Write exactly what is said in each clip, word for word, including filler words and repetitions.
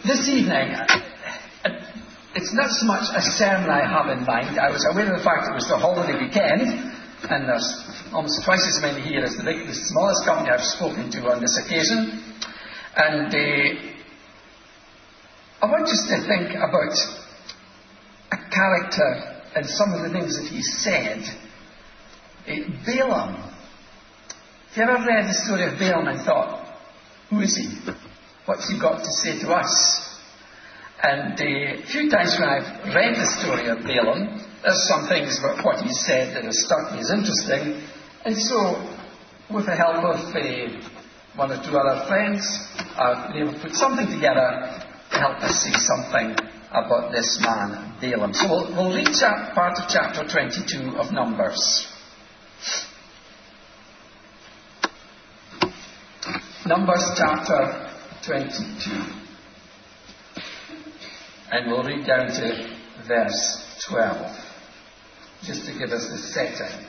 This evening, it's not so much a sermon I have in mind. I was aware of the fact it was the holiday weekend, and there's almost twice as many here as the, big, the smallest company I've spoken to on this occasion. And uh, I want us to think about a character and some of the things that he said. Uh, Balaam. Have you ever read the story of Balaam and thought, who is he? What's he got to say to us? And uh, a few times when I've read the story of Balaam, there's some things about what he said that have struck me as interesting. And so, with the help of uh, one or two other friends, I've been able to put something together to help us see something about this man, Balaam. So we'll, we'll read chap- part of chapter twenty-two of Numbers. Numbers chapter twenty-two. And we'll read down to verse twelve, just to give us the setting.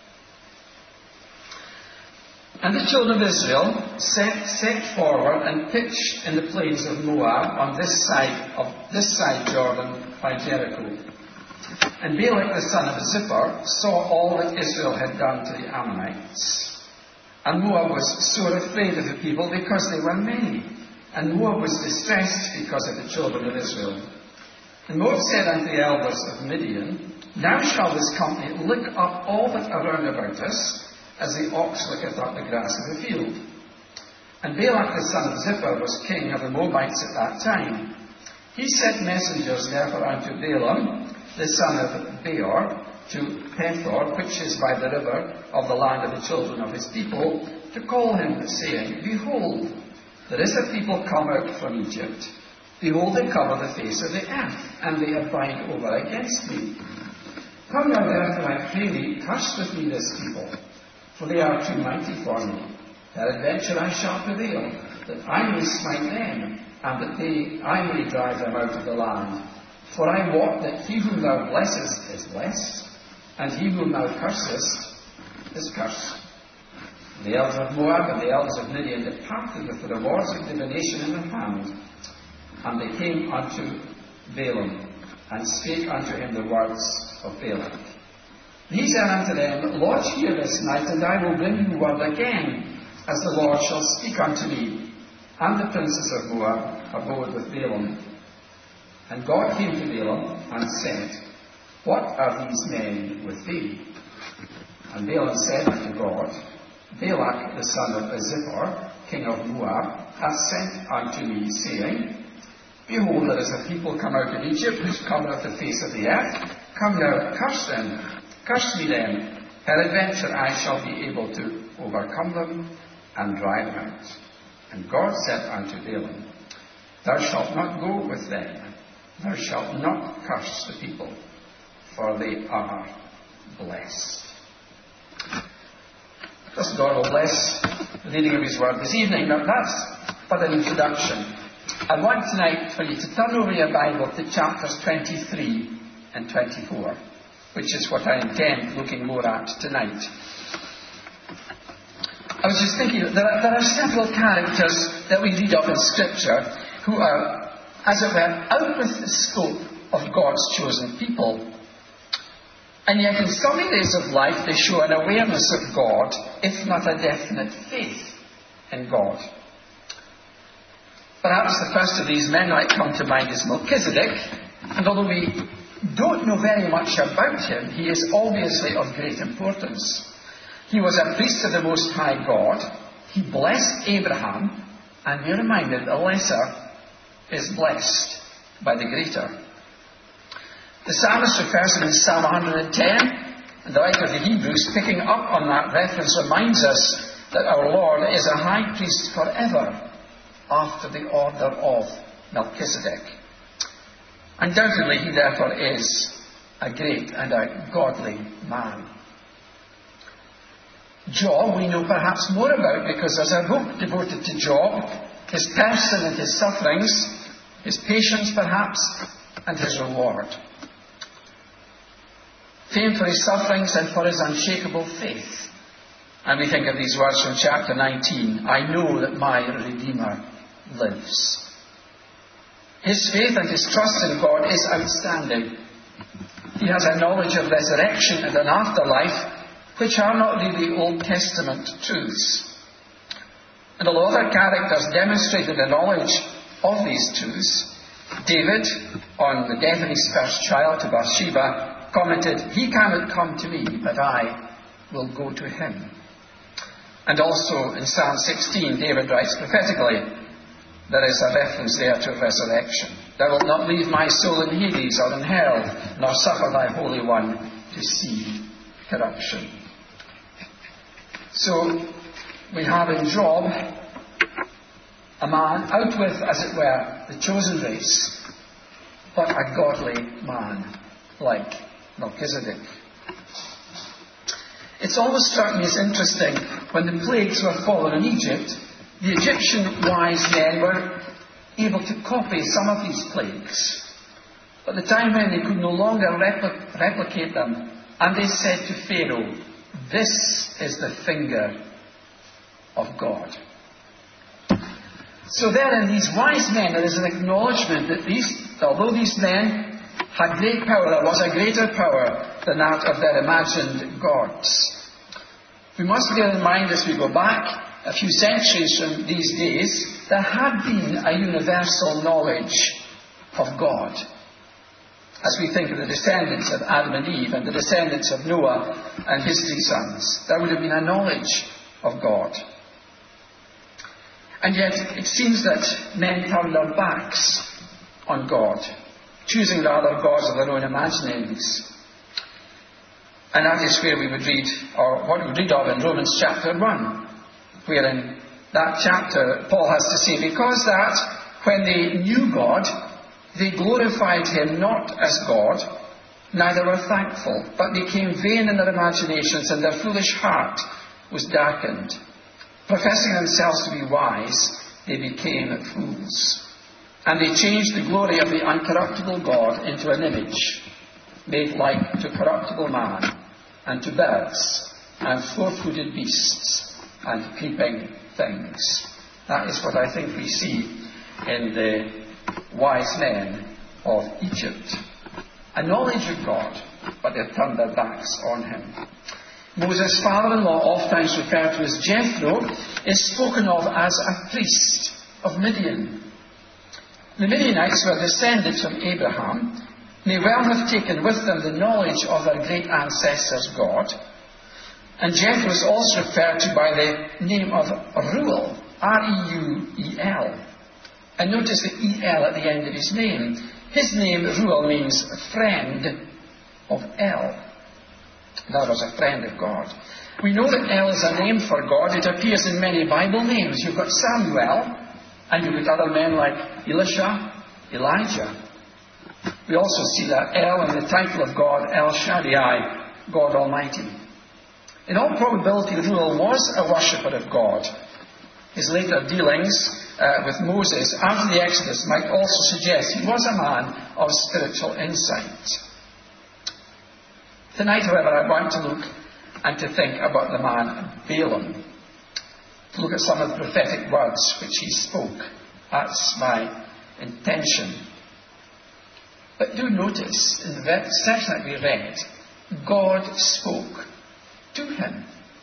And the children of Israel set, set forward and pitched in the plains of Moab on this side of this side Jordan by Jericho. And Balak the son of Zippor saw all that Israel had done to the Ammonites. And Moab was sore afraid of the people because they were many. And Moab was distressed because of the children of Israel. And Moab said unto the elders of Midian, Now shall this company lick up all that are round about us, as the ox licketh up the grass of the field. And Balak the son of Zippor was king of the Moabites at that time. He sent messengers therefore unto Balaam, the son of Beor, to Pethor, which is by the river of the land of the children of his people, to call him, saying, Behold, there is a people come out from Egypt. Behold, they cover the face of the earth, and they abide over against me. Come now therefore, I pray thee, curse with me this people, for they are too mighty for me. Peradventure I shall prevail, that I may smite them, and that they, I may drive them out of the land. For I wot that he whom thou blessest is blessed, and he whom thou cursest is cursed. The elders of Moab and the elders of Midian departed with the rewards of divination in their hand, and they came unto Balaam, and spake unto him the words of Balak. He said unto them, Lodge here this night, and I will bring you word again, as the Lord shall speak unto me. And the princes of Moab abode with Balaam. And God came to Balaam, and said, What are these men with thee? And Balaam said unto God, Balak the son of Zippor, king of Moab, hath sent unto me, saying, Behold, there is a people come out of Egypt, which covereth the face of the earth. Come now, curse them. Curse me then. Peradventure I shall be able to overcome them and drive them out. And God said unto Balaam, Thou shalt not go with them. Thou shalt not curse the people, for they are blessed. Thus God will bless the reading of His Word this evening. Now that's but an introduction. I want tonight for you to turn over your Bible to chapters twenty-three and twenty-four, which is what I intend looking more at tonight. I was just thinking, there are, there are several characters that we read of in Scripture who are, as it were, out with the scope of God's chosen people. And yet in some areas of life they show an awareness of God, if not a definite faith in God. Perhaps the first of these men might come to mind is Melchizedek, and although we don't know very much about him, he is obviously of great importance. He was a priest of the Most High God. He blessed Abraham, and we're reminded the lesser is blessed by the greater. The psalmist refers to him in Psalm one hundred ten, and the writer of the Hebrews, picking up on that reference, reminds us that our Lord is a high priest forever, after the order of Melchizedek. Undoubtedly, he therefore is a great and a godly man. Job we know perhaps more about, because there's a book devoted to Job, his person and his sufferings, his patience perhaps, and his reward. Famed for his sufferings and for his unshakable faith. And we think of these words from chapter nineteen, I know that my Redeemer lives. His faith and his trust in God is outstanding. He has a knowledge of resurrection and an afterlife, which are not really Old Testament truths. And although other characters demonstrated a knowledge of these truths, David, on the death of his first child to Bathsheba, commented, "He cannot come to me, but I will go to him." And also in Psalm sixteen, David writes prophetically, there is a reference there to resurrection. "Thou wilt not leave my soul in Hades or in hell, nor suffer thy Holy One to see corruption." So we have in Job a man out with, as it were, the chosen race, but a godly man like Melchizedek. It's always struck me as interesting when the plagues were fallen in Egypt, the Egyptian wise men were able to copy some of these plagues. But the time when they could no longer repli- replicate them, and they said to Pharaoh, "This is the finger of God." So there in these wise men there is an acknowledgement that these, although these men had great power, there was a greater power than that of their imagined gods. We must bear in mind as we go back a few centuries from these days, there had been a universal knowledge of God. As we think of the descendants of Adam and Eve and the descendants of Noah and his three sons, there would have been a knowledge of God. And yet it seems that men turned their backs on God, choosing rather gods of their own imaginings. And that is where we would read, or what we read of in Romans chapter one, where in that chapter Paul has to say, "Because that when they knew God, they glorified him not as God, neither were thankful, but became vain in their imaginations, and their foolish heart was darkened. Professing themselves to be wise, they became fools. And they changed the glory of the uncorruptible God into an image, made like to corruptible man, and to birds, and four-footed beasts, and creeping things." That is what I think we see in the wise men of Egypt. A knowledge of God, but they've turned their backs on him. Moses' father-in-law, oftentimes referred to as Jethro, is spoken of as a priest of Midian. The Midianites were descended from Abraham, may well have taken with them the knowledge of their great ancestor's God. And Jethro is also referred to by the name of Reuel, R E U E L. And notice the E L at the end of his name. His name, Reuel, means friend of El. That was a friend of God. We know that El is a name for God. It appears in many Bible names. You've got Samuel, and you've got other men like Elisha, Elijah. We also see that El in the title of God, El Shaddai, God Almighty. In all probability, Reuel was a worshipper of God. His later dealings uh, with Moses after the Exodus might also suggest he was a man of spiritual insight. Tonight, however, I want to look and to think about the man Balaam. To look at some of the prophetic words which he spoke. That's my intention. But do notice, in the section that we read, God spoke to him.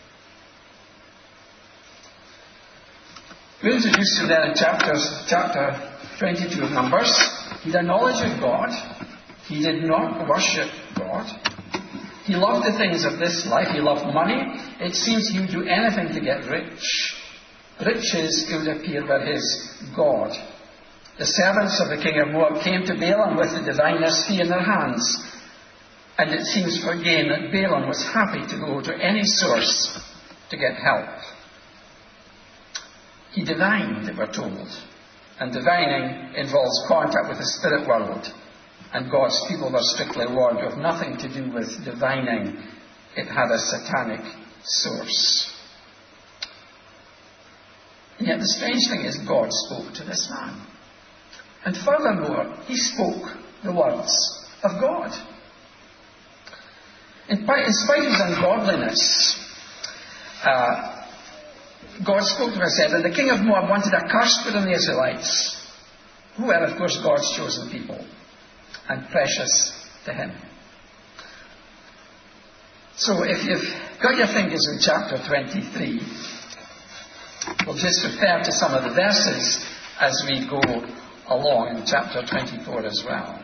We're introduced to there in chapters, chapter twenty-two of Numbers. He had a knowledge of God. He did not worship God. He loved the things of this life. He loved money. It seems he would do anything to get rich. Riches, it would appear, were his God. The servants of the king of Moab came to Balaam with the diviner's fee in their hands. And it seems for again that Balaam was happy to go to any source to get help. He divined, we're told. And divining involves contact with the spirit world. And God's people were strictly warned of nothing to do with divining. It had a satanic source. And yet the strange thing is God spoke to this man. And furthermore, he spoke the words of God. In spite of his ungodliness, uh, God spoke to him and said, and the king of Moab wanted a curse put on the Israelites. who were, of course, God's chosen people and precious to him. So if you've got your fingers in chapter twenty-three, we'll just refer to some of the verses as we go along in chapter twenty-four as well.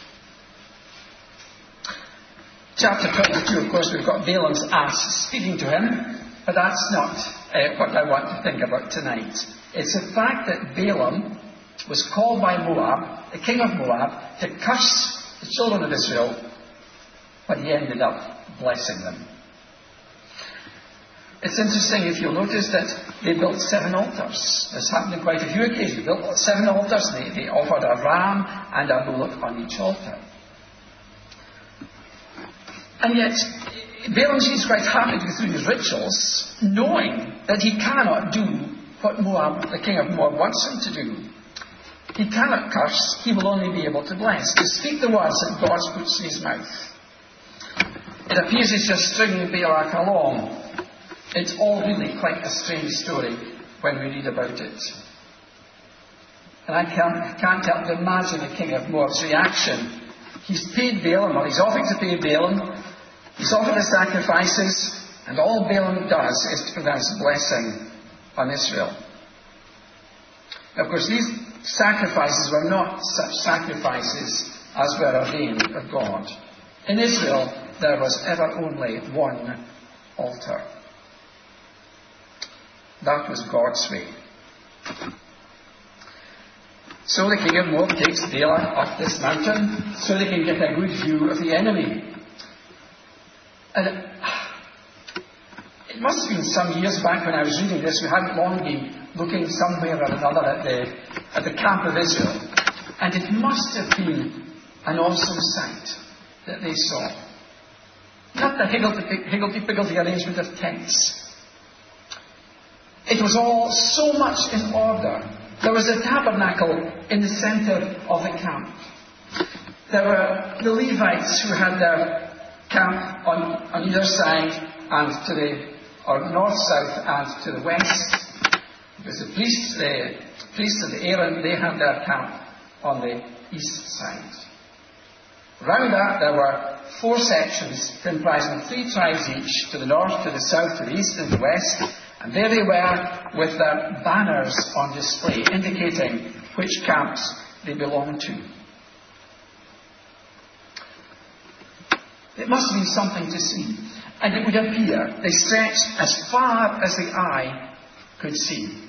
Chapter twenty-two, of course, we've got Balaam's ass speaking to him, but that's not uh, what I want to think about tonight. It's the fact that Balaam was called by Moab, the king of Moab, to curse the children of Israel, but he ended up blessing them. It's interesting, if you'll notice, that they built seven altars. This happened on quite a few occasions. They built seven altars, and they, they offered a ram and a bullock on each altar. And yet, Balaam seems quite happy to go through his rituals, knowing that he cannot do what Moab, the king of Moab, wants him to do. He cannot curse, he will only be able to bless, to speak the words that God puts in his mouth. It appears he's just stringing Balak along. It's all really quite a strange story when we read about it. And I can't, can't help but imagine the king of Moab's reaction. He's paid Balaam, or he's offered to pay Balaam. He's offered the sacrifices, and all Balaam does is to pronounce a blessing on Israel. Of course, these sacrifices were not such sacrifices as were ordained of God. In Israel, there was ever only one altar. That was God's way. So the king of Moab takes Balak up this mountain so they can get a good view of the enemy. And it, it must have been some years back when I was reading this. We hadn't long been looking somewhere or another at the, at the camp of Israel. And it must have been an awesome sight that they saw. Not the higgledy-piggledy arrangement of tents. It was all so much in order. There was a tabernacle in the centre of the camp. There were the Levites who had their camp on, on either side and to the or north, south and to the west. Because the priests, the priests of the Aaron, they had their camp on the east side. Around that there were four sections comprising three tribes each, to the north, to the south, to the east and the west. And there they were with their banners on display, indicating which camps they belonged to. It must have been something to see. And it would appear they stretched as far as the eye could see.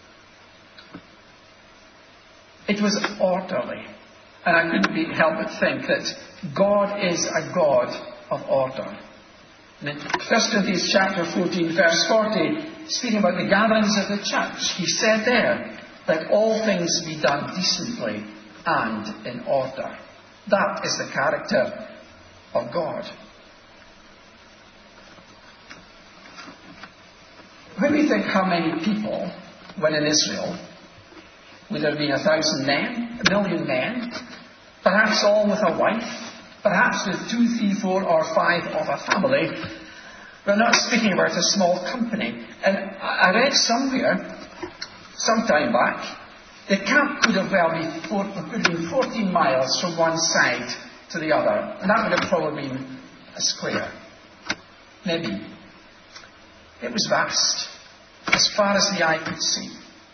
It was orderly. And I couldn't be, help but think that God is a God of order. And in First Corinthians chapter fourteen, verse forty, speaking about the gatherings of the church, he said there that all things be done decently and in order. That is the character of God. When we think how many people were in Israel, would there have been a thousand men, a million men, perhaps all with a wife, perhaps with two, three, four, or five of a family. We're not speaking about a small company. And I read somewhere, some time back, the camp could have well been, four, could have been fourteen miles from one side to the other. And that would have probably been a square. Maybe. It was vast, as far as the eye could see.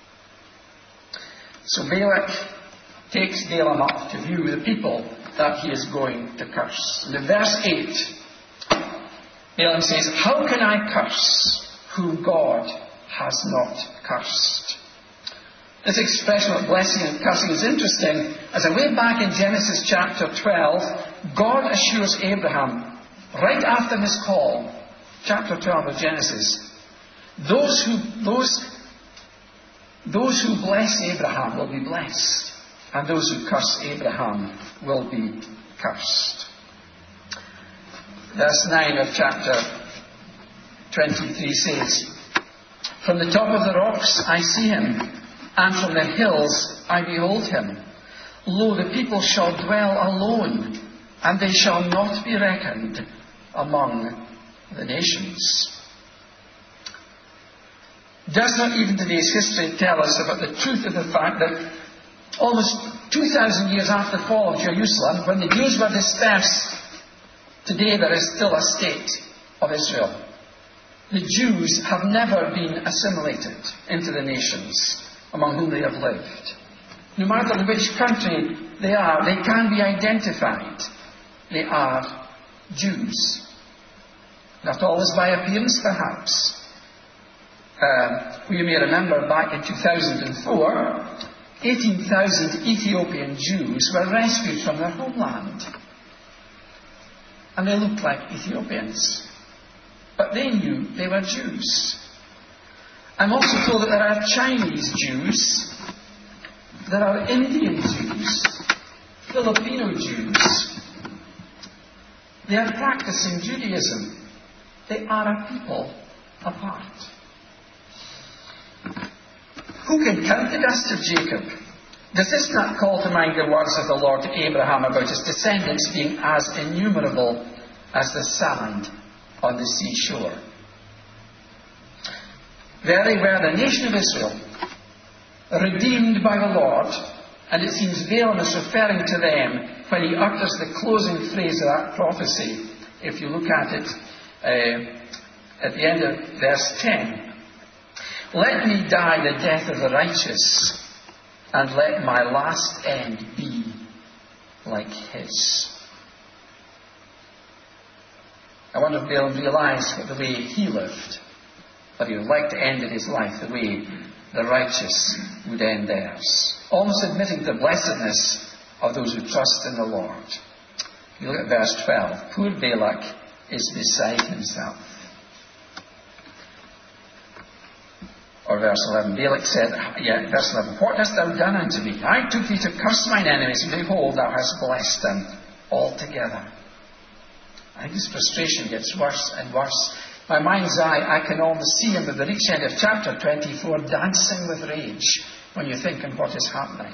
So Balak takes Balaam up to view the people that he is going to curse. And in verse eight, Balaam says, "How can I curse whom God has not cursed?" This expression of blessing and cursing is interesting. As I way back in Genesis chapter twelve, God assures Abraham, right after his call, chapter twelve of Genesis, those who, those, those who bless Abraham will be blessed, and those who curse Abraham will be cursed. Verse nine of chapter twenty-three says, "From the top of the rocks I see him, and from the hills I behold him. Lo, the people shall dwell alone, and they shall not be reckoned among the nations." Does not even today's history tell us about the truth of the fact that Almost two thousand years after the fall of Jerusalem, when the Jews were dispersed, today there is still a state of Israel. The Jews have never been assimilated into the nations among whom they have lived. No matter in which country they are, they can be identified. They are Jews. Not always by appearance, perhaps. Uh, you may remember back in two thousand four, eighteen thousand Ethiopian Jews were rescued from their homeland. And they looked like Ethiopians. But they knew they were Jews. I'm also told that there are Chinese Jews, there are Indian Jews, Filipino Jews. They are practicing Judaism. They are a people apart. Who can count the dust of Jacob? Does this not call to mind the words of the Lord to Abraham about his descendants being as innumerable as the sand on the seashore? There they were, the nation of Israel, redeemed by the Lord, and it seems Balaam is referring to them when he utters the closing phrase of that prophecy. If you look at it uh, at the end of verse ten. Let me die the death of the righteous, and let my last end be like his. I wonder if Balaam realized the way he lived, but he would like to end his life the way the righteous would end theirs. Almost admitting the blessedness of those who trust in the Lord. You look at verse twelve. Poor Balak is beside himself. Or verse eleven, Balak said, yeah, verse eleven, what hast thou done unto me? I took thee to curse mine enemies, and behold, thou hast blessed them altogether. I think his frustration gets worse and worse. My mind's eye, I can almost see him at the reach end of chapter twenty-four, dancing with rage when you think on what is happening.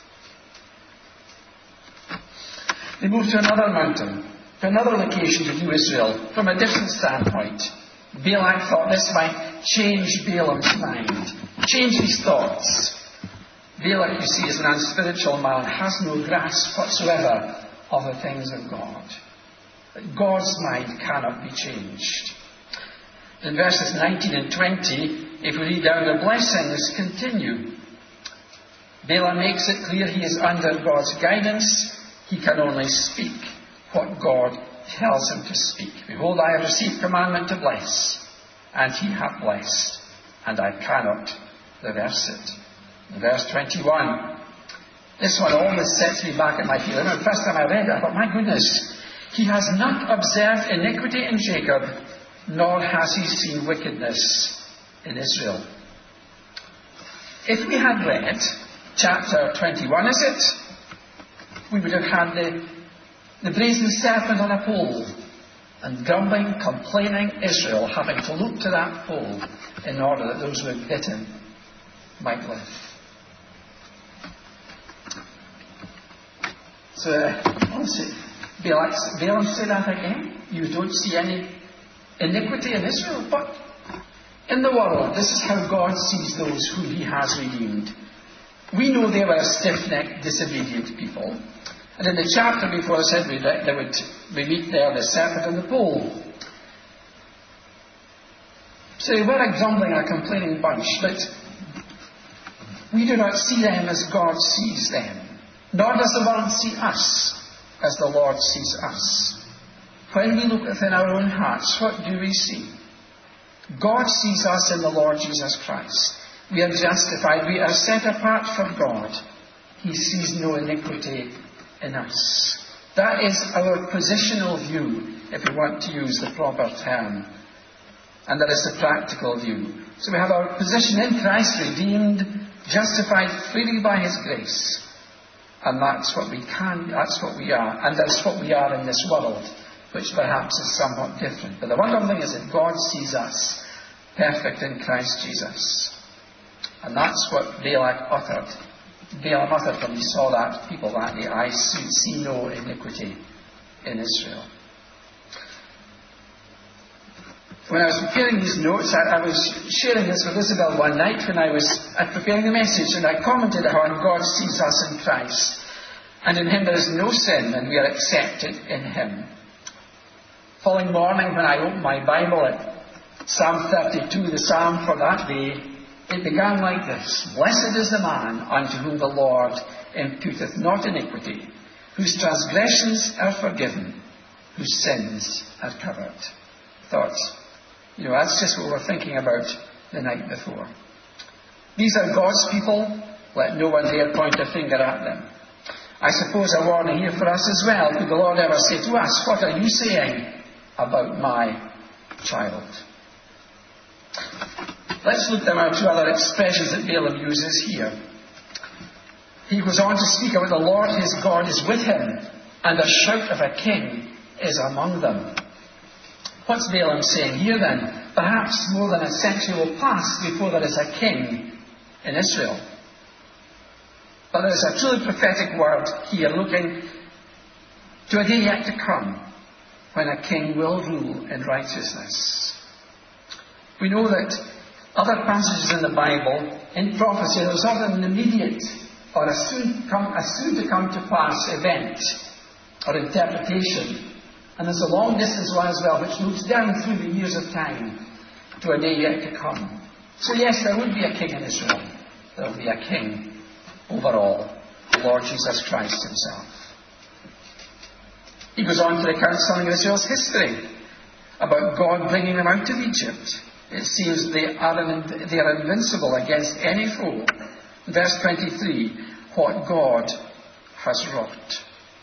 They moved to another mountain, to another location to view Israel from a different standpoint. Balak thought this might change Balaam's mind, change his thoughts. Balak, you see, is an unspiritual man, has no grasp whatsoever of the things of God. But God's mind cannot be changed. In verses nineteen and twenty, if we read down, the blessings continue. Balaam makes it clear he is under God's guidance. He can only speak what God tells him to speak. Behold, I have received commandment to bless, and he hath blessed, and I cannot reverse it. In verse twenty-one, this one always sets me back at my heel. The first time I read it, I thought, my goodness, he has not observed iniquity in Jacob, nor has he seen wickedness in Israel. If we had read chapter twenty-one, is it? We would have had the, the brazen serpent on a pole, and grumbling, complaining Israel having to look to that pole in order that those who had bitten might live. So, honestly, Balaam say that again. You don't see any iniquity in Israel, but in the world, this is how God sees those whom he has redeemed. We know they were stiff-necked, disobedient people. And in the chapter before I said we, they would, we meet there the serpent and the pole. So they were a grumbling and a complaining bunch, but we do not see them as God sees them. Nor does the world see us as the Lord sees us. When we look within our own hearts, what do we see? God sees us in the Lord Jesus Christ. We are justified. We are set apart from God. He sees no iniquity in us. That is our positional view, if we want to use the proper term. And that is the practical view. So we have our position in Christ, redeemed, justified freely by his grace. And that's what we can, that's what we are. And that's what we are in this world, which perhaps is somewhat different. But the wonderful thing is that God sees us perfect in Christ Jesus. And that's what Balak uttered. Balaam uttered when he saw that people that day, I see, see no iniquity in Israel. When I was preparing these notes, I, I was sharing this with Isabel one night when I was uh, preparing the message, and I commented on God sees us in Christ. And in Him there is no sin, and we are accepted in Him. Following morning, when I opened my Bible at Psalm thirty-two, the psalm for that day, it began like this: Blessed is the man unto whom the Lord imputeth not iniquity, whose transgressions are forgiven, whose sins are covered. Thoughts. You know, that's just what we were thinking about the night before. These are God's people. Let no one dare point a finger at them. I suppose a warning here for us as well. Could the Lord ever say to us, what are you saying about my child? Let's look at two other expressions that Balaam uses here. He goes on to speak about the Lord his God is with him, and the shout of a king is among them. What's Balaam saying here then? Perhaps more than a century will pass before there is a king in Israel. But there is a truly prophetic word here looking to a day yet to come when a king will rule in righteousness. We know that other passages in the Bible, in prophecy, there's often an immediate or a soon, come, a soon to come to pass event or interpretation. And there's a long distance one as well, which looks down through the years of time to a day yet to come. So yes, there would be a king in Israel. There will be a king over all, the Lord Jesus Christ himself. He goes on to recount something of Israel's history about God bringing them out of Egypt. It seems they are, an, they are invincible against any foe. Verse twenty-three, what God has wrought.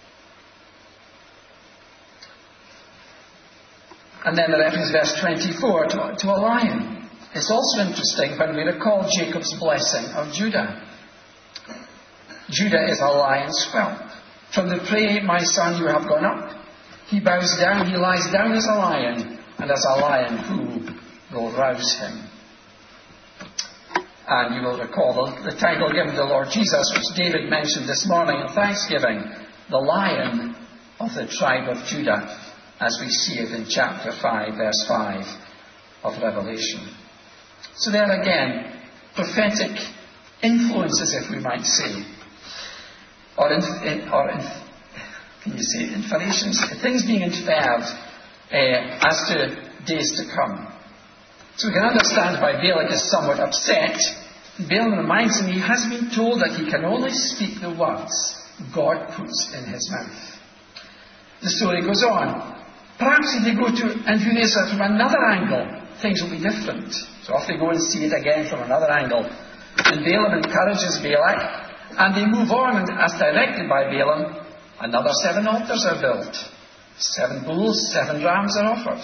And then the reference, verse twenty-four, to, to a lion. It's also interesting when we recall Jacob's blessing of Judah. Judah is a lion's whelp. From the prey, my son, you have gone up. He bows down, he lies down as a lion, and as a lion who will rouse him. And you will recall the, the title given to the Lord Jesus, which David mentioned this morning in Thanksgiving, the Lion of the tribe of Judah, as we see it in chapter five, verse five of Revelation. So there again, prophetic influences, if we might say, or, in, in, or in, can you say, infernations, things being inferred uh, as to days to come. So we can understand why Balak is somewhat upset. Balaam reminds him he has been told that he can only speak the words God puts in his mouth. The story goes on. Perhaps if they go to and view this from another angle, things will be different. So off they go and see it again from another angle. And Balaam encourages Balak, and they move on, and as directed by Balaam, another seven altars are built. Seven bulls, seven rams are offered.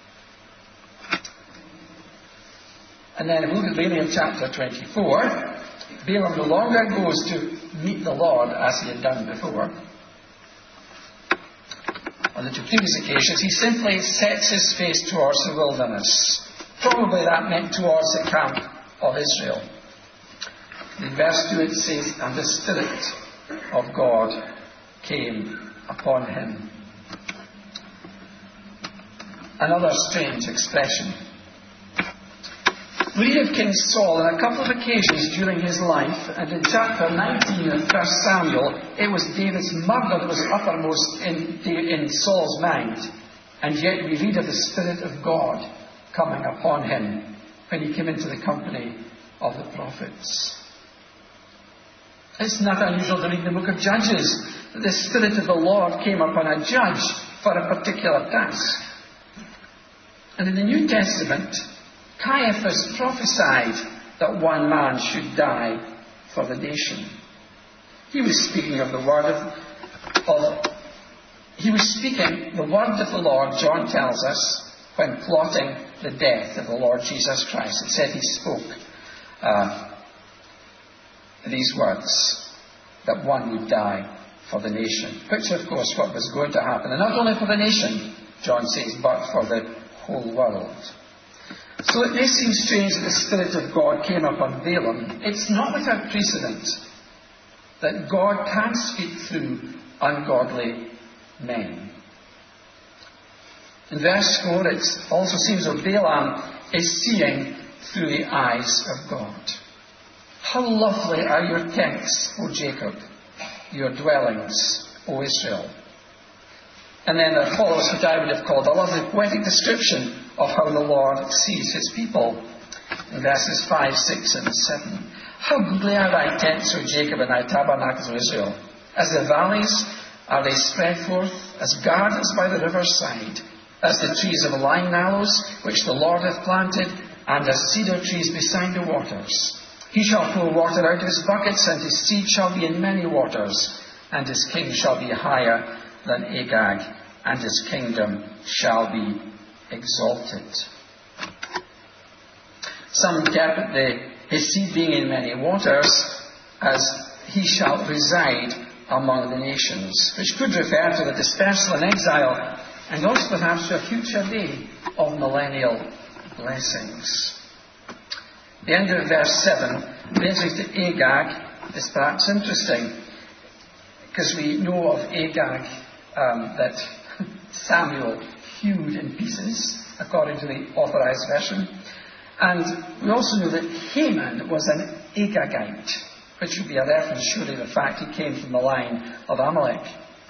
And then if we look at Balaam chapter twenty-four, Balaam no longer goes to meet the Lord as he had done before. On the two previous occasions, he simply sets his face towards the wilderness. Probably that meant towards the camp of Israel. In verse two it says, and the Spirit of God came upon him. Another strange expression. We read of King Saul on a couple of occasions during his life, and in chapter nineteen of First Samuel, it was David's murder that was uppermost in, in Saul's mind. And yet we read of the Spirit of God coming upon him when he came into the company of the prophets. It's not unusual to read in the book of Judges that the Spirit of the Lord came upon a judge for a particular task. And in the New Testament, Caiaphas prophesied that one man should die for the nation. He was speaking of the word of, of he was speaking the word of the Lord, John tells us, when plotting the death of the Lord Jesus Christ. It said he spoke uh, these words, that one would die for the nation, which of course what was going to happen, and not only for the nation, John says, but for the whole world. So it may seem strange that the Spirit of God came upon Balaam. It's not without precedent that God can speak through ungodly men. In verse four, it also seems that Balaam is seeing through the eyes of God. How lovely are your tents, O Jacob, your dwellings, O Israel. And then there follows what I would have called a lovely poetic description of how the Lord sees his people. In verses five, six, and seven. How goodly are thy tents, O Jacob, and thy tabernacles, O Israel. As the valleys are they spread forth, as gardens by the river's side, as the trees of lime mallows, which the Lord hath planted, and as cedar trees beside the waters. He shall pour water out of his buckets, and his seed shall be in many waters, and his king shall be higher than Agag, and his kingdom shall be exalted. Some interpret the, his seed being in many waters as he shall reside among the nations, which could refer to the dispersal and exile, and also perhaps to a future day of millennial blessings. The end of verse seven, the entry to Agag, is perhaps interesting, because we know of Agag um, that Samuel hewed in pieces, according to the Authorized Version. And we also know that Haman was an Agagite, which would be a reference, surely, to the fact he came from the line of Amalek.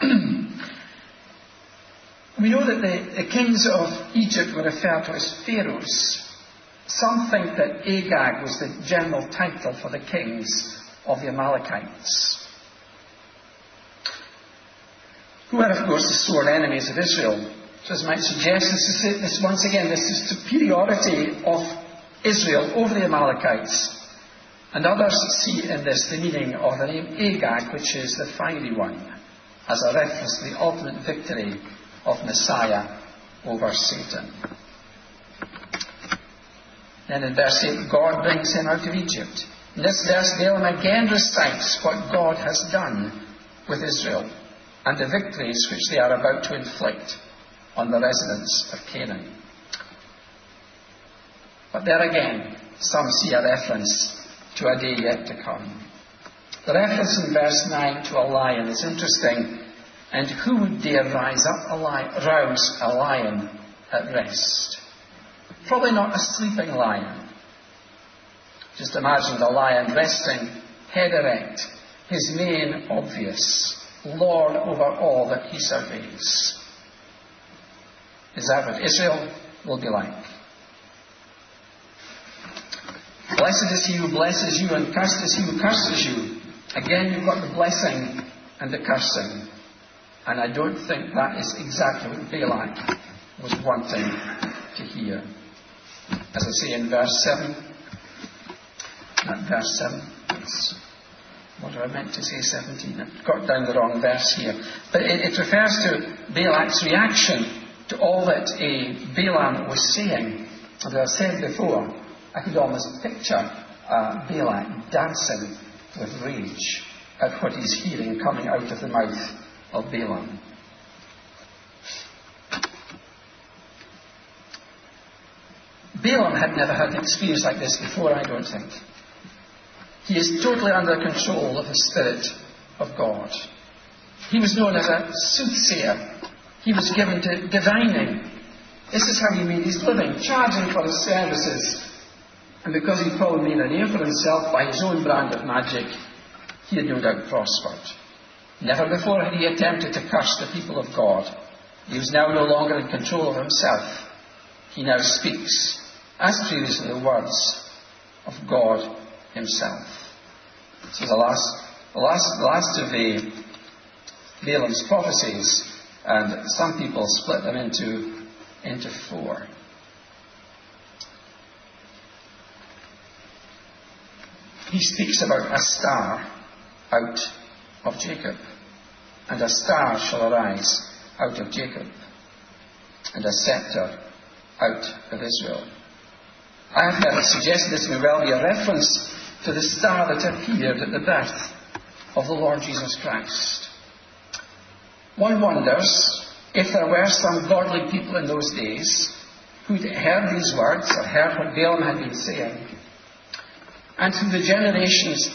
We know that the, the kings of Egypt were referred to as pharaohs. Some think that Agag was the general title for the kings of the Amalekites, who were, of course, the sworn enemies of Israel. So as might suggest, this is this once again, this is superiority of Israel over the Amalekites. And others see in this the meaning of the name Agag, which is the fiery one, as a reference to the ultimate victory of Messiah over Satan. Then in verse eight, God brings him out of Egypt. In this verse, Balaam again recites what God has done with Israel and the victories which they are about to inflict on the residents of Canaan. But there again, some see a reference to a day yet to come. The reference in verse nine to a lion is interesting. And who would dare rise up a lion, rouse a lion at rest? Probably not a sleeping lion. Just imagine the lion resting, head erect, his mane obvious, Lord over all that he surveys. Is that what Israel will be like? Blessed is he who blesses you, and cursed is he who curses you. Again, you've got the blessing and the cursing. And I don't think that is exactly what Balak was wanting to hear. As I say in verse seven, not verse seven, it's, what I meant to say, seventeen. I've got down the wrong verse here. But it, it refers to Balak's reaction to all that a Balaam was saying. As I've said before, I could almost picture uh, Balak dancing with rage at what he's hearing coming out of the mouth of Balaam. Balaam had never had an experience like this before, I don't think. He is totally under control of the Spirit of God. He was known as a soothsayer. He was given to divining. This is how he made his living, charging for his services. And because he probably made a name for himself by his own brand of magic, he had no doubt prospered. Never before had he attempted to curse the people of God. He was now no longer in control of himself. He now speaks, as previously, the words of God himself. So the last, the last, the last of the Balaam's prophecies, and some people split them into, into four. He speaks about a star out of Jacob, and a star shall arise out of Jacob, and a scepter out of Israel. I have heard it suggested this may well be a reference to the star that appeared at the birth of the Lord Jesus Christ. One wonders if there were some godly people in those days who'd heard these words or heard what Balaam had been saying, and through the generations,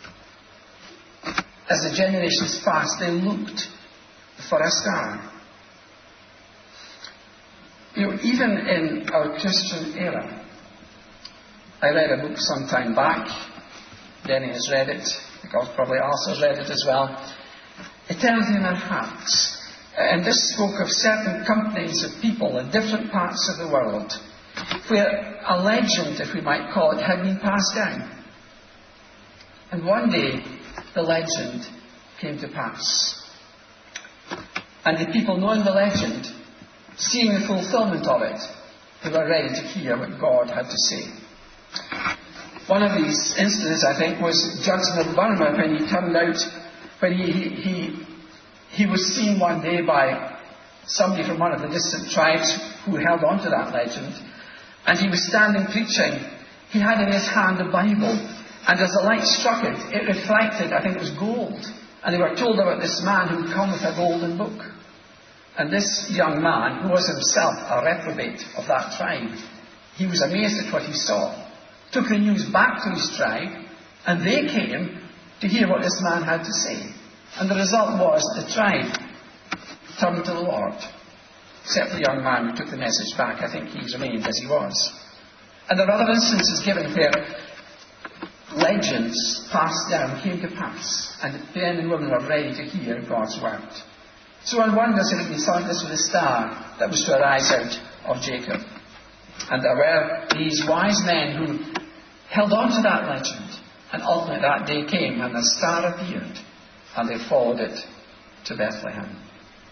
as the generations passed, they looked for a star. You know, even in our Christian era, I read a book some time back. Denny has read it. God probably also read it as well. Eternity in Our Hearts. And this spoke of certain companies of people in different parts of the world where a legend, if we might call it, had been passed down. And one day, the legend came to pass. And the people knowing the legend, seeing the fulfillment of it, they were ready to hear what God had to say. One of these incidents, I think, was Judson of Burma, when he turned out, when he, he, he, he was seen one day by somebody from one of the distant tribes who held on to that legend, and he was standing preaching. He had in his hand a Bible, and as the light struck it, it reflected, I think it was gold. And they were told about this man who had come with a golden book. And this young man, who was himself a reprobate of that tribe, he was amazed at what he saw, took the news back to his tribe, and they came to hear what this man had to say. And the result was the tribe turned to the Lord. Except the young man who took the message back. I think he's remained as he was. And there are other instances given where legends passed down came to pass, and men and women are ready to hear God's word. So one wonders if it be something this was a star that was to arise out of Jacob. And there were these wise men who held on to that legend, and ultimately that day came and the star appeared, and they followed it to Bethlehem.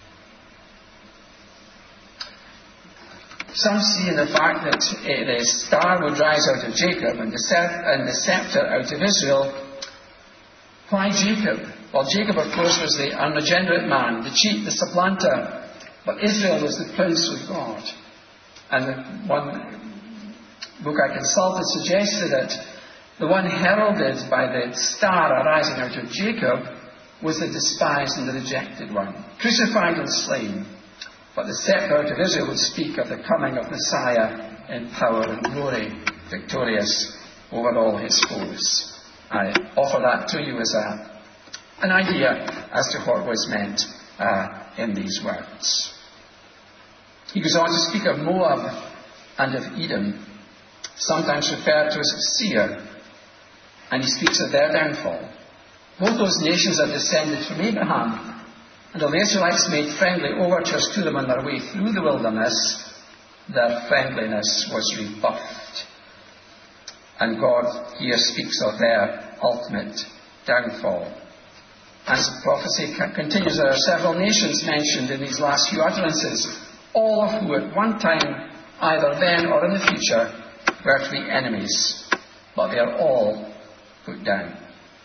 Some see in the fact that uh, the star would rise out of Jacob and the, and the scepter out of Israel. Why Jacob? Well, Jacob, of course, was the unregenerate man, the cheat, the supplanter. But Israel was the prince with God. And the one book I consulted suggested that the one heralded by the star arising out of Jacob was the despised and the rejected one, crucified and slain. But the scepter out of Israel would speak of the coming of Messiah in power and glory, victorious over all his foes. I offer that to you as a, an idea as to what was meant uh, in these words. He goes on to speak of Moab and of Edom, sometimes referred to as Seir, and he speaks of their downfall. Both those nations are descended from Abraham. And though the Israelites made friendly overtures to them on their way through the wilderness, their friendliness was rebuffed. And God here speaks of their ultimate downfall. As the prophecy continues, there are several nations mentioned in these last few utterances, all of who at one time, either then or in the future, were to be enemies. But they are all put down.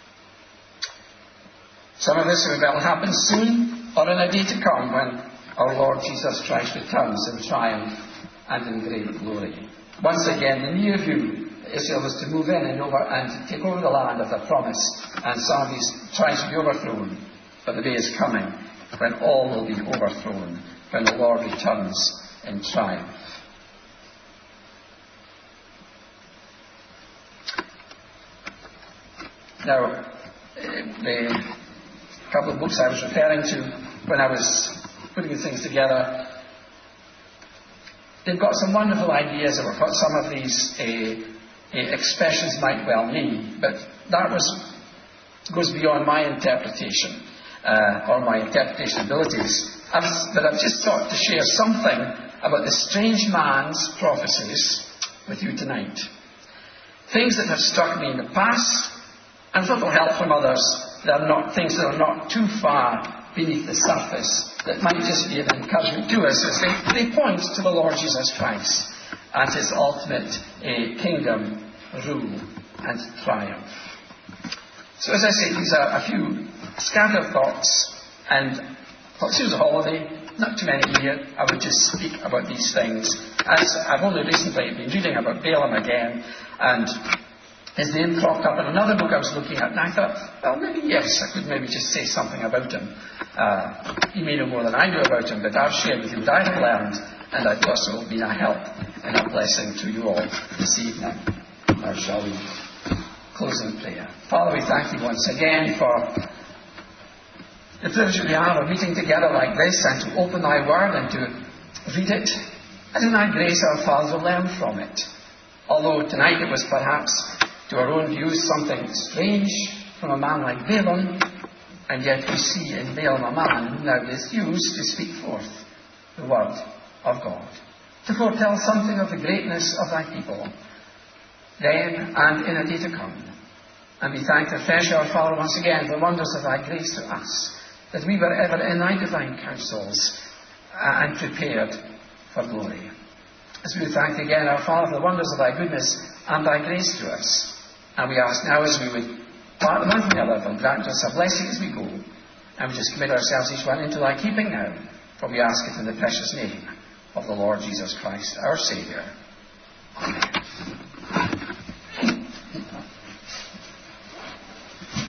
Some of this will happen soon or in a day to come when our Lord Jesus Christ returns in triumph and in great glory. Once again, the near view, Israel was to move in and, over, and to take over the land of the promise, and some of these tribes to be overthrown. But the day is coming when all will be overthrown, when the Lord returns in triumph. Now, the couple of books I was referring to when I was putting things together, they've got some wonderful ideas about what some of these uh, uh, expressions might well mean, but that was goes beyond my interpretation uh, or my interpretation abilities. I've, but I've just sought to share something about the strange man's prophecies with you tonight. Things that have struck me in the past, and with little help from others. They are not things that are not too far beneath the surface, that might just be an encouragement to us as they, they point to the Lord Jesus Christ and his ultimate uh, kingdom, rule and triumph. So as I say, these are a few scattered thoughts, and thought it was a holiday, not too many here. I would just speak about these things. As I've only recently been reading about Balaam again, and his name cropped up in another book I was looking at, and I thought, well, maybe yes, I could maybe just say something about him. Uh, he may know more than I do about him, but I've shared with you what I have learned, and I trust it will be a help and a blessing to you all this evening. Now shall we close in prayer. Father, we thank you once again for the privilege we have of meeting together like this, and to open thy word and to read it, And in thy grace our Father will learn from it. Although tonight it was perhaps, to our own views, something strange from a man like Balaam, and yet we see in Balaam a man who now is used to speak forth the word of God, to foretell something of the greatness of thy people, then and in a day to come. And we thank thee afresh, our Father, once again, for the wonders of thy grace to us, that we were ever in thy divine counsels uh, and prepared for glory. As we thank thee again, our Father, for the wonders of thy goodness and thy grace to us. And we ask now, as we would part the month from the other, grant us a blessing as we go. And we just commit ourselves each one into thy keeping now, for we ask it in the precious name of the Lord Jesus Christ, our Saviour. Amen.